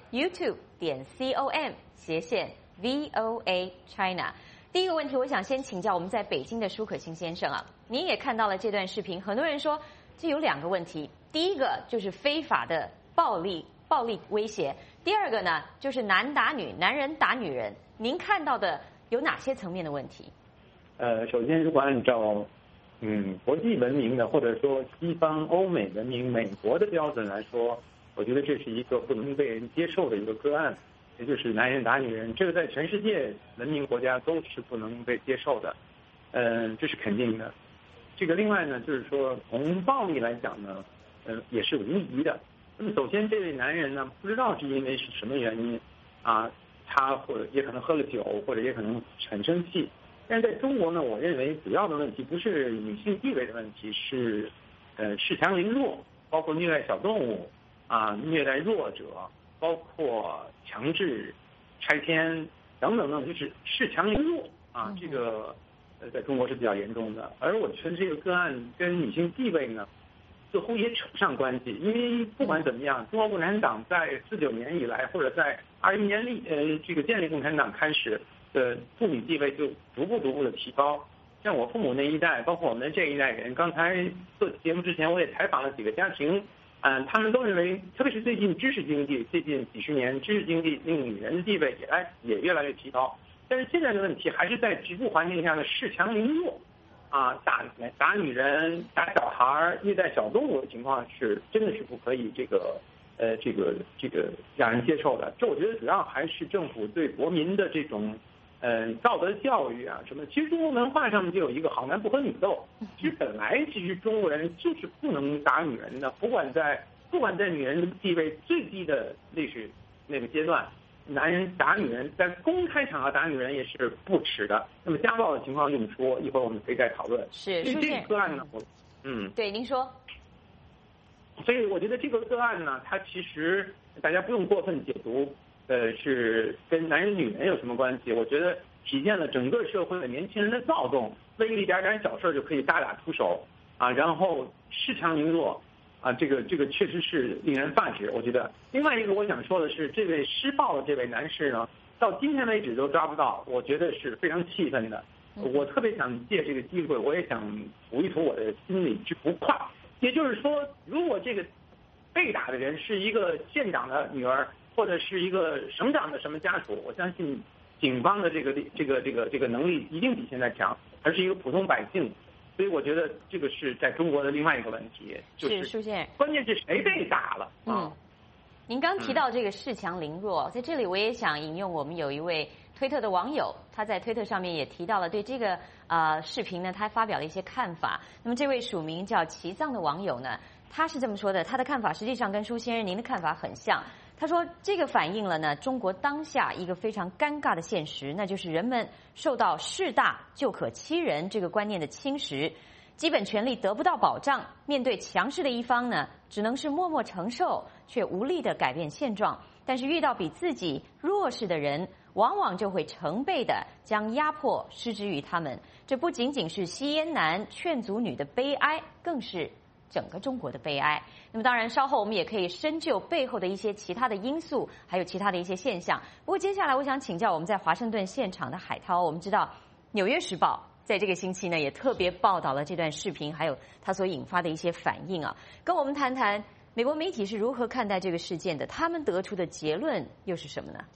youtube.com/VOA China。第一个问题，我想先请教我们在北京的舒可欣先生啊，您也看到了这段视频，很多人说这有2个问题，第一个就是非法的暴力威胁，第二个呢就是男打女，男人打女人。您看到的有哪些层面的问题？ 首先，如果按照国际文明的，或者说西方欧美文明美国的标准来说，我觉得这是一个不能被人接受的一个个案，也就是男人打女人，这个在全世界文明国家都是不能被接受的，这是肯定的。这个另外呢，就是说从暴力来讲呢，也是无疑的。那么首先，这位男人呢，不知道是因为是什么原因啊，他或者也可能喝了酒，或者也可能很生气。但是在中国呢，我认为主要的问题不是女性地位的问题，是恃强凌弱，包括虐待小动物啊，虐待弱者，包括强制拆迁等等等，就是恃强凌弱啊，这个在中国是比较严重的。而我觉得这个个案跟女性地位呢，似乎也扯不上关系，因为不管怎么样，中国共产党在49年以来，或者在21年这个建立共产党开始的妇女地位就逐步的提高。像我父母那一代，包括我们这一代人，刚才做节目之前，我也采访了几个家庭，他们都认为，特别是最近知识经济，最近几十年知识经济令女人的地位也越来越提高。但是现在的问题还是在局部环境下的恃强凌弱啊，打女人、打小孩、虐待小动物的情况真的是不可以这个让人接受的。这我觉得主要还是政府对国民的这种道德教育啊什么。其实中国文化上面就有一个好男不和女斗，其实本来中国人就是不能打女人的，不管在女人的地位最低的历史那个阶段，男人打女人，在公开场合打女人也是不耻的。那么家暴的情况另说，一会儿我们可以再讨论。 是， 这个个案呢， 对，您说。 所以我觉得这个个案呢，它其实大家不用过分解读，是跟男人女人有什么关系？我觉得体现了整个社会的年轻人的躁动，为一点小事就可以大打出手啊，然后恃强凌弱啊，这个确实是令人发指。我觉得另外一个我想说的是，这位施暴的这位男士呢，到今天为止都抓不到，我觉得是非常气愤的。我特别想借这个机会，我也想吐一吐我的心里之不快。也就是说，如果这个被打的人是一个县长的女儿，或者是一个省长的什么家属，我相信警方的这个能力一定比现在强，而是一个普通百姓。所以我觉得这个是在中国的另外一个问题，就是关键是谁被打了啊？ 您刚提到这个恃强凌弱，在这里我也想引用我们有一位推特的网友，他在推特上面也提到了对这个视频呢，他发表了一些看法。那么这位署名叫齐藏的网友呢，他是这么说的，他的看法实际上跟舒先生您的看法很像。他说这个反映了呢中国当下一个非常尴尬的现实，那就是人们受到势大就可欺人这个观念的侵蚀，基本权利得不到保障，面对强势的一方呢，只能是默默承受，却无力的改变现状。但是遇到比自己弱势的人，往往就会成倍的将压迫施之于他们。这不仅仅是吸烟男劝阻女的悲哀，更是整个中国的悲哀。那么当然稍后我们也可以深究背后的一些其他的因素，还有其他的一些现象。不过接下来我想请教我们在华盛顿现场的海涛，我们知道《纽约时报》在这个星期呢也特别报道了这段视频，还有它所引发的一些反应啊，跟我们谈谈美国媒体是如何看待这个事件的，他们得出的结论又是什么呢？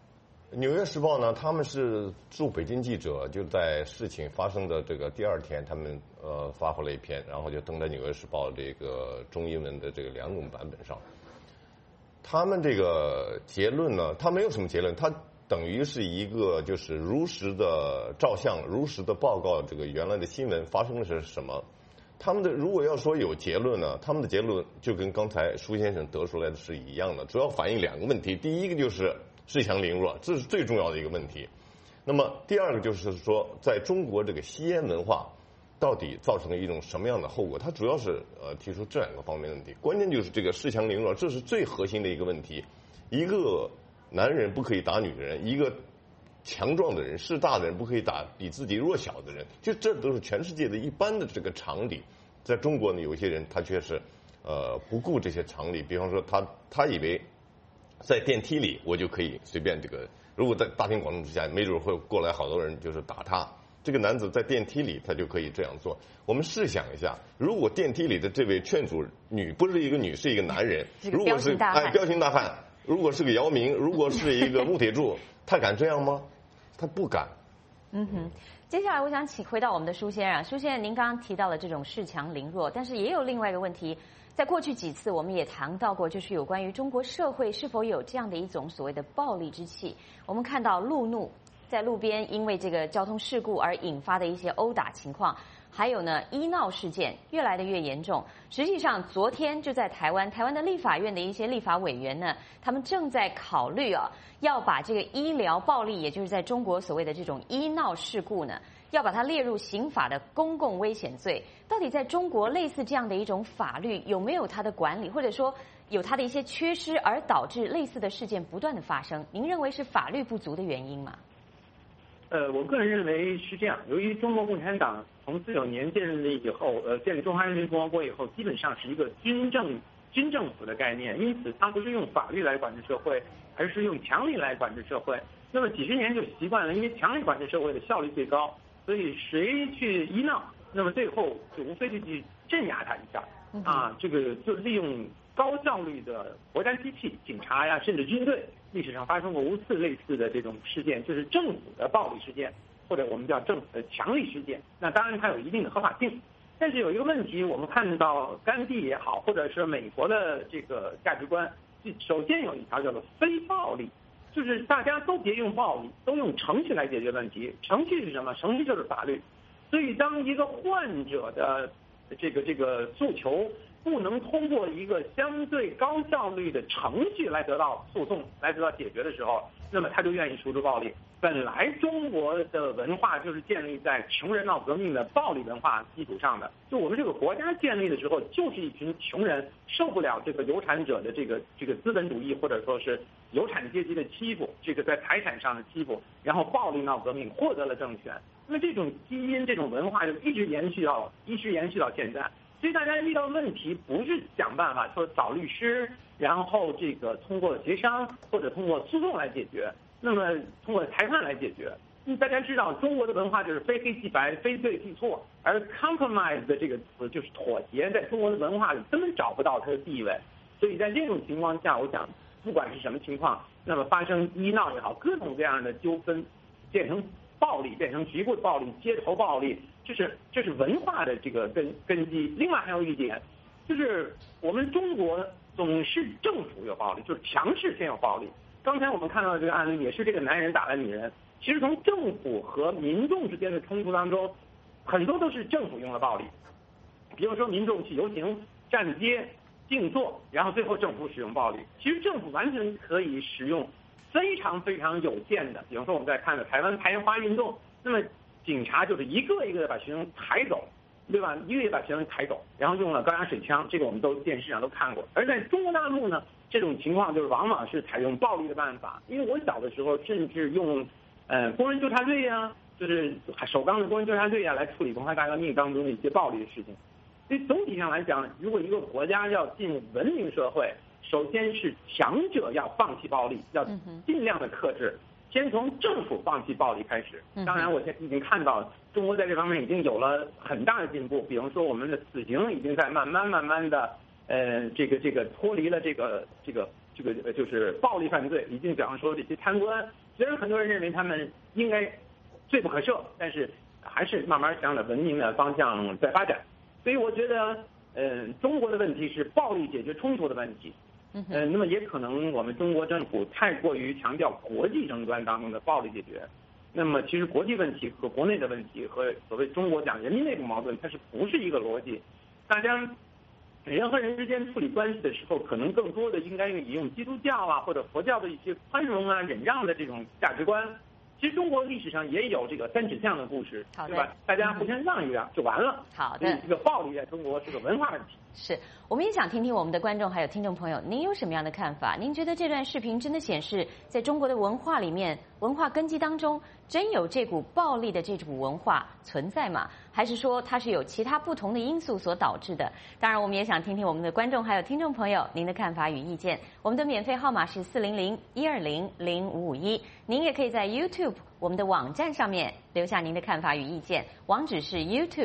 《纽约时报》呢，他们是驻北京记者，就在事情发生的这个第二天，他们发布了一篇，然后就登在《纽约时报》这个中英文的这个两种版本上。他们这个结论呢，他没有什么结论，他等于是一个就是如实的照相、如实的报告这个原来的新闻发生的是什么。他们的如果要说有结论呢，他们的结论就跟刚才舒先生得出来的是一样的，主要反映两个问题。第一个就是恃强凌弱，这是最重要的一个问题。那么第二个就是说，在中国这个吸烟文化到底造成了一种什么样的后果？它主要是提出这两个方面的问题，关键就是这个恃强凌弱，这是最核心的一个问题。一个男人不可以打女人，一个强壮的人、势大的人不可以打比自己弱小的人，就这都是全世界的一般的这个常理。在中国呢，有一些人他却是不顾这些常理，比方说他以为在电梯里我就可以随便这个，如果在大庭广众之下，没准会过来好多人就是打他。这个男子在电梯里他就可以这样做。我们试想一下，如果电梯里的这位劝阻女不是一个女，是一个男人，如果是彪形大汉，如果是个姚明，如果是一个穆铁柱，他敢这样吗？他不敢。 嗯哼，接下来我想回到我们的舒先生。舒先生，您刚刚提到了这种恃强凌弱，但是也有另外一个问题，在过去几次我们也谈到过，就是有关于中国社会是否有这样的一种所谓的暴力之气。我们看到路怒，在路边因为这个交通事故而引发的一些殴打情况，还有呢医闹事件越来的越严重。实际上昨天就在台湾的立法院的一些立法委员呢，他们正在考虑要把这个医疗暴力，也就是在中国所谓的这种医闹事故呢，要把它列入刑法的公共危险罪。到底在中国类似这样的一种法律有没有它的管理，或者说有它的一些缺失，而导致类似的事件不断的发生？您认为是法律不足的原因吗？ 我个人认为是这样。由于中国共产党从49年建立以后，建立中华人民共和国以后，基本上是一个军政府的概念，因此它不是用法律来管制社会，而是用强力来管制社会。那么几十年就习惯了，因为强力管制社会的效率最高，所以谁去医闹，那么最后就无非就去镇压他一下啊，这个就利用高效率的国家机器，警察呀，甚至军队，历史上发生过无次类似的这种事件，就是政府的暴力事件，或者我们叫政府的强力事件。那当然它有一定的合法性，但是有一个问题，我们看到甘地也好，或者是美国的这个价值观，首先有一条叫做非暴力，就是大家都别用暴力，都用程序来解决问题。程序是什么？程序就是法律。所以当一个患者的这个诉求不能通过一个相对高效率的程序来得到诉讼，来得到解决的时候，那么他就愿意输出暴力。本来中国的文化就是建立在穷人闹革命的暴力文化基础上的，就我们这个国家建立的时候，就是一群穷人受不了这个有产者的这个资本主义，或者说是有产阶级的欺负，这个在财产上的欺负，然后暴力闹革命获得了政权。那么这种基因、这种文化就一直延续到现在。所以大家遇到问题不是想办法说找律师，然后这个通过协商或者通过诉讼来解决，那么通过裁判来解决。大家知道中国的文化就是非黑即白，非对即错，而 compromise 的这个词就是妥协，在中国的文化里根本找不到它的地位。所以在这种情况下，我想不管是什么情况，那么发生医闹也好，各种各样的纠纷变成暴力，变成局部暴力、街头暴力，这是文化的这个根基。另外还有一点，就是我们中国总是政府有暴力，就是强势先有暴力。刚才我们看到的这个案例也是这个男人打了女人，其实从政府和民众之间的冲突当中，很多都是政府用了暴力，比如说民众去游行、站街、静坐，然后最后政府使用暴力。其实政府完全可以使用非常非常有限的，比方说我们在看的台湾排烟花运动，那么警察就是一个一个的把学生抬走，对吧？一个一个把学生抬走，然后用了高压水枪，这个我们都电视上都看过。而在中国大陆呢，这种情况就是往往是采用暴力的办法。因为我小的时候甚至用工人纠察队呀，就是首钢的工人纠察队呀来处理文化大革命当中的一些暴力的事情。所以总体上来讲，如果一个国家要进入文明社会，首先是强者要放弃暴力，要尽量的克制。先从政府放弃暴力开始。当然，我现在已经看到中国在这方面已经有了很大的进步。比方说，我们的死刑已经在慢慢的，这个脱离了这个就是暴力犯罪。已经比方说这些贪官，虽然很多人认为他们应该罪不可赦，但是还是慢慢向着文明的方向在发展。所以我觉得，中国的问题是暴力解决冲突的问题。那么也可能我们中国政府太过于强调国际争端当中的暴力解决，那么其实国际问题和国内的问题和所谓中国讲人民内部矛盾，它是不是一个逻辑？大家人和人之间处理关系的时候，可能更多的应该引用基督教啊或者佛教的一些宽容啊、忍让的这种价值观。其实中国历史上也有这个三指向的故事，对吧？大家互相让一让就完了。 好的， 这个暴力在中国是个文化问题。 是，我们也想听听我们的观众还有听众朋友，您有什么样的看法？您觉得这段视频真的显示，在中国的文化里面，文化根基当中，真有这股暴力的这股文化存在吗？还是说它是有其他不同的因素所导致的？当然，我们也想听听我们的观众还有听众朋友您的看法与意见。我们的免费号码是400-120-0551，您也可以在 YouTube 我们的网站上面留下您的看法与意见，网址是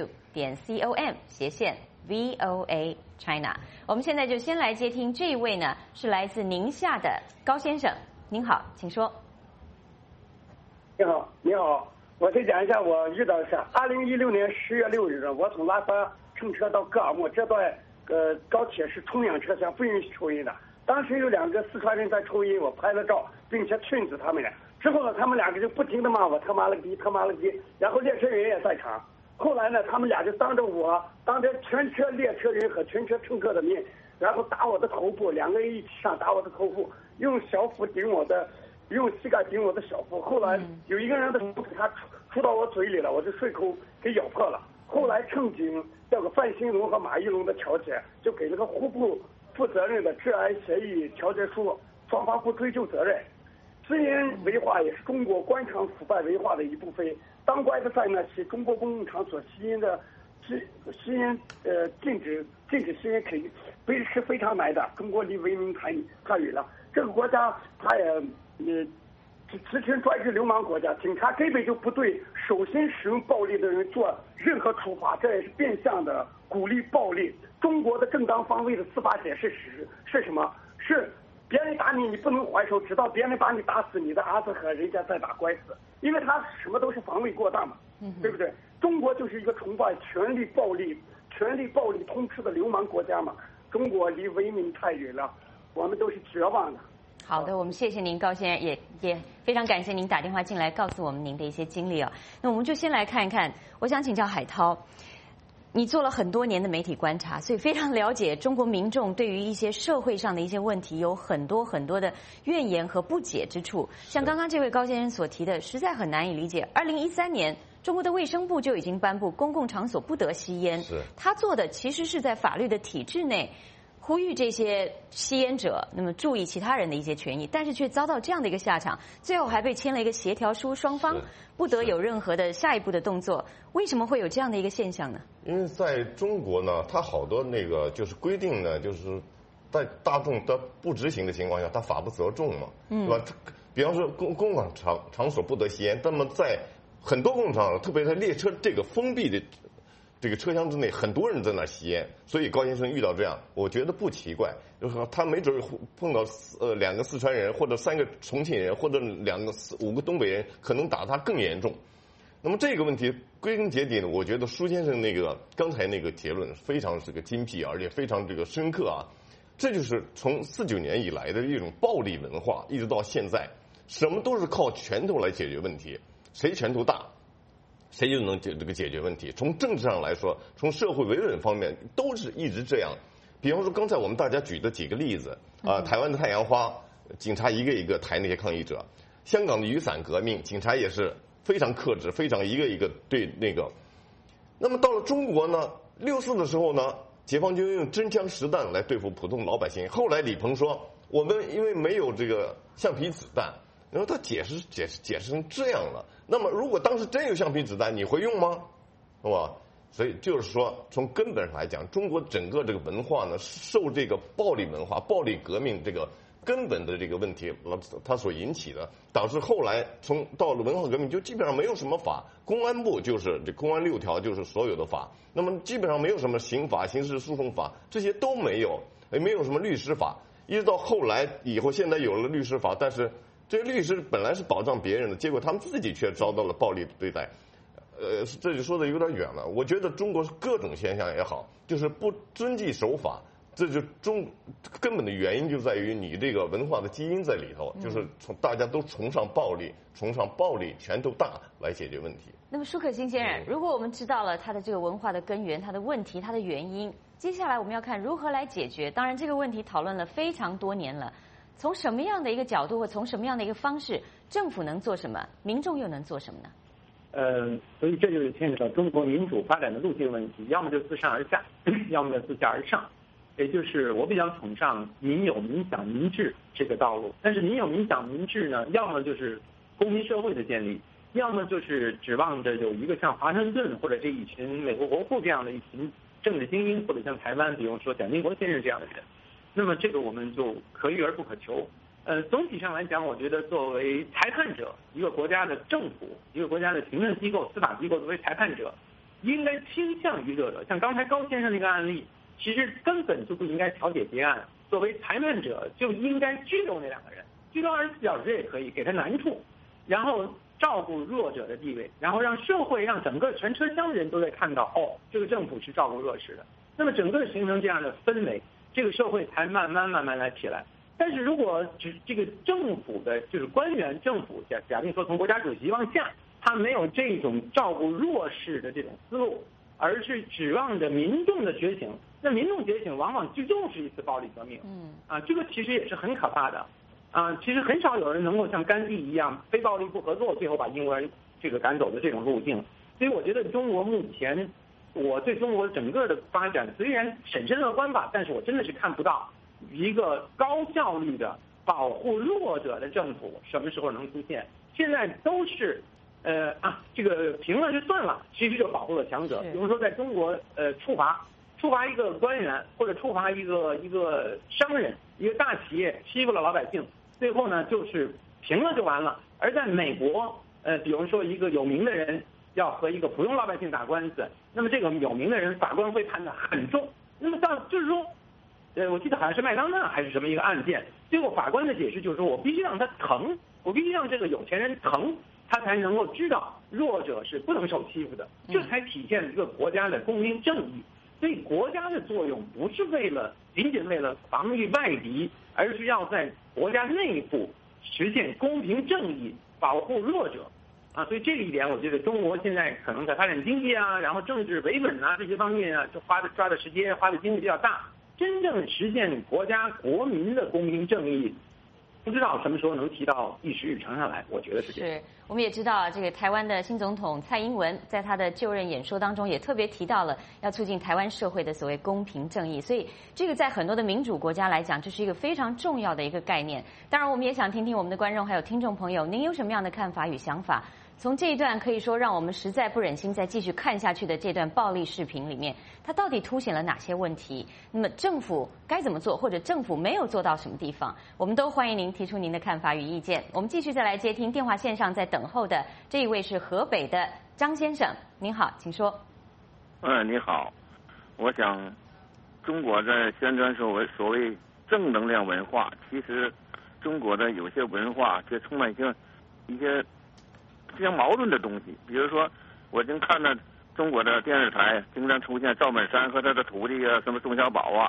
youtube.com/VOA China。我们现在就先来接听这一位呢，是来自宁夏的高先生。您好，请说。 你好，你好，我再讲一下我遇到的事。2016年10月6日，我从拉萨乘车到格尔木，这段高铁是冲两车厢，不允许抽烟的。当时有2个四川人在抽烟，我拍了照，并且训斥他们俩。之后呢，他们2个就不停的骂我他妈了逼，他妈了逼。然后列车员也在场。后来呢，他们俩就当着全车列车人和全车乘客的面，然后打我的头部，2个人一起上打我的头部，用小腹顶我的，用膝盖顶我的小腹。后来有一个人的手给他出到我嘴里了，我就顺口给咬破了。后来乘警叫个范新龙和马一龙的调解，就给了个互不负责任的治安协议调解书，双方不追究责任。私烟违法也是中国官场腐败违法的一部分。当官的在那些中国公共场所吸烟禁止吸烟是非常难的。中国离文明太远了，这个国家它也职权专制流氓国家，警察根本就不对首先使用暴力的人做任何处罚，这也是变相的鼓励暴力。中国的正当防卫的司法解释是什么？是别人打你，你不能还手，直到别人把你打死，你的儿子和人家再打官司，因为他什么都是防卫过当嘛，对不对？中国就是一个崇拜权力暴力通吃的流氓国家嘛。中国离文明太远了，我们都是绝望的。 好的，我们谢谢您高先生，也非常感谢您打电话进来告诉我们您的一些经历啊。那我们就先来看一看，我想请教海涛。你做了很多年的媒体观察，所以非常了解中国民众对于一些社会上的一些问题有很多的怨言和不解之处。像刚刚这位高先生所提的，实在很难以理解。2013年，中国的卫生部就已经颁布公共场所不得吸烟，他做的其实是在法律的体制内呼吁这些吸烟者那么注意其他人的一些权益，但是却遭到这样的一个下场，最后还被签了一个协调书，双方不得有任何的下一步的动作。为什么会有这样的一个现象呢？ 因为在中国呢，它好多那个就是规定呢，就是在大众的不执行的情况下，它法不责众嘛，对吧？比方说公共场所不得吸烟，那么在很多公共场所，特别是列车这个封闭的这个车厢之内，很多人在那吸烟，所以高先生遇到这样，我觉得不奇怪。就是说他没准碰到2个四川人，或者3个重庆人，或者5个东北人，可能打他更严重。那么这个问题归根结底呢，我觉得舒先生刚才那个结论非常是个精辟，而且非常这个深刻啊。 这就是从49年以来的一种暴力文化，一直到现在，什么都是靠拳头来解决问题，谁拳头大，谁就能解决问题。从政治上来说，从社会维稳方面，都是一直这样。比方说刚才我们大家举的几个例子啊，台湾的太阳花，警察一个一个抬那些抗议者；香港的雨伞革命，警察也是非常克制，非常一个一个对那个。那么到了中国呢，64的时候呢，解放军用真枪实弹来对付普通老百姓。后来李鹏说，我们因为没有这个橡皮子弹，然后他解释成这样了。那么如果当时真有橡皮子弹，你会用吗？是吧？所以就是说，从根本上来讲，中国整个这个文化呢，受这个暴力文化、暴力革命这个根本的这个问题它所引起的，导致后来到了文化革命就基本上没有什么法，公安部就是这公安6条就是所有的法，那么基本上没有什么刑法、刑事诉讼法，这些都没有，也没有什么律师法，一直到后来以后，现在有了律师法，但是这些律师本来是保障别人的，结果他们自己却遭到了暴力的对待。这就说的有点远了。我觉得中国各种现象也好，就是不遵纪守法，这就根本的原因就在于你这个文化的基因在里头，就是大家都崇尚暴力，拳头大来解决问题。 那么舒可欣先生，如果我们知道了他的这个文化的根源、他的问题、他的原因，接下来我们要看如何来解决。当然，这个问题讨论了非常多年了，从什么样的一个角度或从什么样的一个方式，政府能做什么，民众又能做什么呢？ 所以这就是牵扯到中国民主发展的路径问题，要么就自上而下，要么就自下而上。也就是我比较崇尚民有、民享、民治这个道路。但是民有、民享、民治呢，要么就是公民社会的建立，要么就是指望着有一个像华盛顿或者这一群美国国父这样的一群政治精英，或者像台湾，比如说蒋经国先生这样的人。那么这个我们就可遇而不可求。总体上来讲，我觉得作为裁判者，一个国家的政府，一个国家的行政机构、司法机构作为裁判者，应该倾向于热者。像刚才高先生那个案例，其实根本就不应该调解结案，作为裁判者就应该拘留那2个人，拘留24小时也可以，给他难处，然后照顾弱者的地位，然后让社会、让整个全车厢的人都在看到，这个政府是照顾弱势的。那么整个形成这样的氛围，这个社会才慢慢来起来。但是如果这个政府的就是官员政府假定说从国家主席往下，他没有这种照顾弱势的这种思路，而是指望着民众的觉醒，那民众觉醒往往就又是一次暴力革命。这个其实也是很可怕的。其实很少有人能够像甘地一样非暴力不合作，最后把英国人这个赶走的这种路径。所以我觉得中国目前，我对中国整个的发展虽然审慎乐观吧，但是我真的是看不到一个高效率的保护弱者的政府什么时候能出现。现在都是这个平了就算了，其实就保护了强者。比如说在中国处罚一个官员或者处罚一个商人，一个大企业欺负了老百姓，最后呢就是平了就完了。而在美国比如说一个有名的人要和一个普通老百姓打官司，那么这个有名的人法官会判得很重。那么就是说我记得好像是麦当娜还是什么一个案件，最后法官的解释就是说，我必须让他疼，我必须让这个有钱人疼，他才能够知道弱者是不能受欺负的，这才体现了一个国家的公平正义。所以国家的作用不是仅仅为了防御外敌，而是要在国家内部实现公平正义，保护弱者。所以这一点我觉得中国现在可能在发展经济然后政治维稳这些方面就抓的时间花的精力比较大。真正实现国家国民的公平正义，不知道什么时候能提到议事日程上来，我觉得是这样。 我们也知道，这个台湾的新总统蔡英文在他的就任演说当中也特别提到了要促进台湾社会的所谓公平正义，所以这个在很多的民主国家来讲，这是一个非常重要的一个概念。当然，我们也想听听我们的观众还有听众朋友，您有什么样的看法与想法？从这一段可以说让我们实在不忍心再继续看下去的这段暴力视频里面，它到底凸显了哪些问题？那么政府该怎么做，或者政府没有做到什么地方？我们都欢迎您提出您的看法与意见。我们继续再来接听电话线上在等候的这一位是河北的张先生，您好，请说。 你好，我想中国在宣传所谓正能量文化，其实中国的有些文化却充满一些非常矛盾的东西。比如说，我经看到中国的电视台经常出现赵本山和他的徒弟什么宋小宝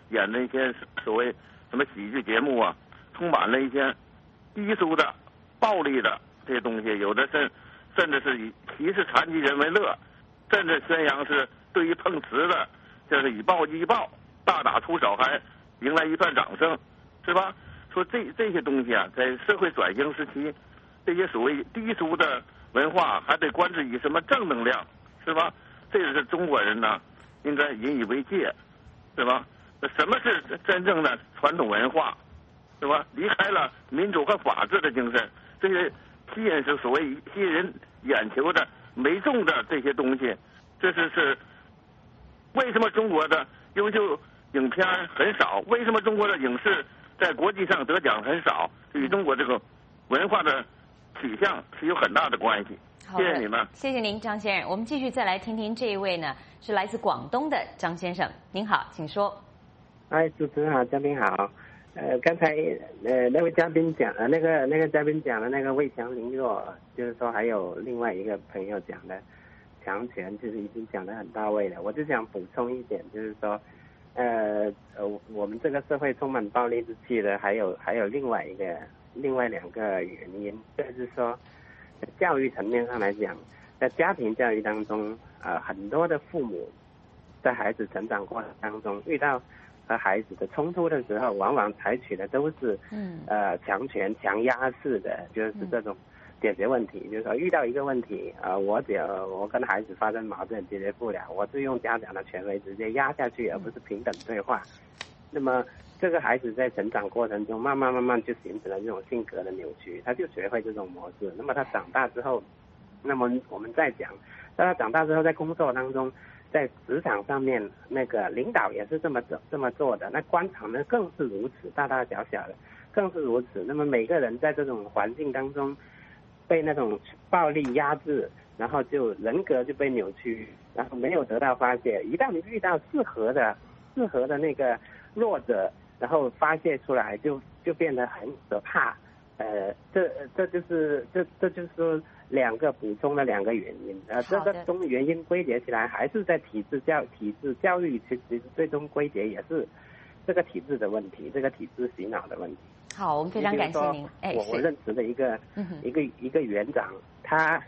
演的一些所谓什么喜剧节目啊，充满了一些低俗的、暴力的这些东西，有的甚至是以歧视残疾人为乐，甚至宣扬是对于碰瓷的，就是以暴击暴，大打出手，还迎来一片掌声，是吧？说这些东西啊，在社会转型时期，这些所谓低俗的文化还得关之以什么正能量，是吧？这个是中国人呢应该引以为戒，是吧？什么是真正的传统文化，是吧？离开了民主和法治的精神，这些吸引是所谓吸引人眼球的没用的这些东西，这是为什么中国的优秀影片很少？为什么中国的影视在国际上得奖很少？与中国这个文化的取向是有很大的关系。谢谢你们， 谢谢您，张先生。我们继续再来听听这一位呢，是来自广东的张先生。您好，请说。 哎，主持人好，嘉宾好。刚才那位嘉宾讲那个嘉宾讲的那个魏强凌弱，就是说还有另外一个朋友讲的强权，就是已经讲得很到位了。我就想补充一点，就是说我们这个社会充满暴力之气的，还有另外两个原因，就是说教育层面上来讲，在家庭教育当中，很多的父母在孩子成长过程当中遇到和孩子的冲突的时候，往往采取的都是强权强压式的，就是这种解决问题。就是说遇到一个问题我跟孩子发生矛盾解决不了，我是用家长的权威直接压下去，而不是平等对话。那么这个孩子在成长过程中慢慢就形成了这种性格的扭曲，他就学会这种模式。那么他长大之后，那么我们再讲，当他长大之后在工作当中，在职场上面，那个领导也是这么做的，那官场呢更是如此，大大小小的更是如此。那么每个人在这种环境当中被那种暴力压制，然后就人格就被扭曲，然后没有得到发泄。一旦遇到适合的那个弱者，然后发泄出来就变得很可怕。这就是说补充了两个原因。这个原因归结起来还是在体制教育，其实最终归结也是这个体制的问题，这个体制洗脑的问题。 好，我们非常感谢您。 我认识的一个园长，他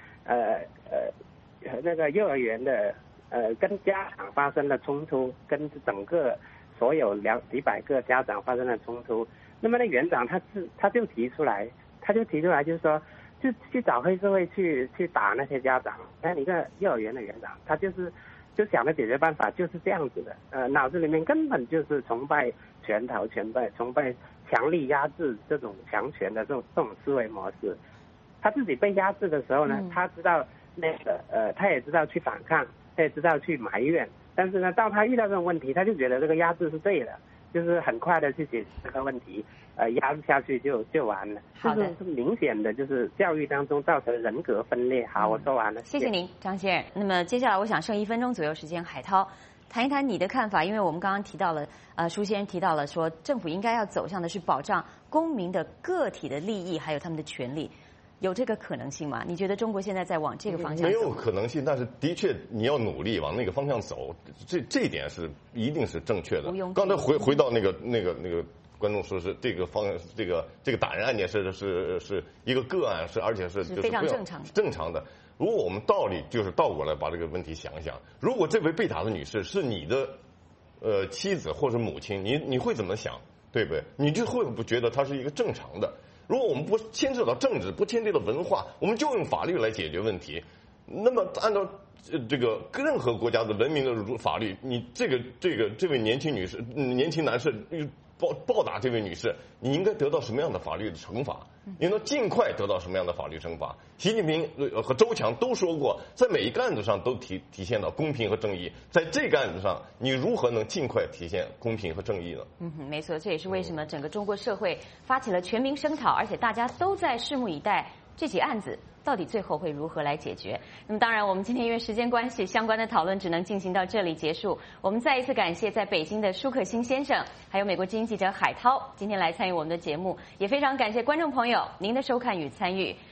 那个幼儿园的跟家长发生了冲突，跟整个所有几百个家长发生了冲突。那么那园长他就提出来，就是说，就去找黑社会去打那些家长。那一个幼儿园的园长，他就想的解决办法就是这样子的，脑子里面根本就是崇拜拳头，崇拜强力压制这种强权的这种思维模式。他自己被压制的时候呢，他知道他也知道去反抗，他也知道去埋怨，但是呢，到他遇到这种问题，他就觉得这个压制是对的。就是很快的去解决这个问题，压下去就完了。 好的， 是明显的，就是教育当中造成人格分裂。好，我说完了。 谢谢您，张先生。那么接下来我想剩1分钟左右时间，海涛谈一谈你的看法，因为我们刚刚提到了，舒先生提到了说，政府应该要走向的是保障公民的个体的利益，还有他们的权利。有这个可能性吗？你觉得中国现在在往这个方向走？ 没有可能性，但是的确你要努力往那个方向走，这一点是一定是正确的。刚才回到那个观众说是这个方向，这个打人案件是一个个案，而且是非常正常的。如果我们倒过来把这个问题想一想，如果这位被打的女士是你的妻子或者母亲，你会怎么想？对不对？你就会不觉得她是一个正常的？如果我们不牵涉到政治，不牵涉到文化，我们就用法律来解决问题。那么按照这个任何国家的文明的法律，你这位年轻男士暴打这位女士，你应该得到什么样的法律的惩罚？你应该尽快得到什么样的法律惩罚？习近平和周强都说过，在每一个案子上都体现到公平和正义。在这个案子上，你如何能尽快体现公平和正义呢？ 没错，这也是为什么整个中国社会发起了全民声讨，而且大家都在拭目以待这起案子到底最后会如何来解决。那么当然我们今天因为时间关系，相关的讨论只能进行到这里结束。我们再一次感谢在北京的舒克辛先生，还有美国之音记者海涛今天来参与我们的节目，也非常感谢观众朋友您的收看与参与。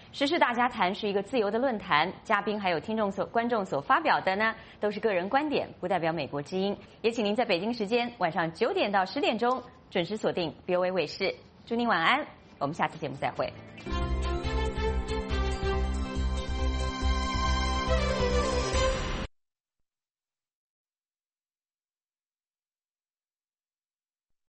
时事大家谈是一个自由的论坛，嘉宾还有观众所发表的呢，都是个人观点，不代表美国之音。也请您在北京时间晚上9点到10点钟准时锁定 VOA 卫视。祝您晚安，我们下次节目再会。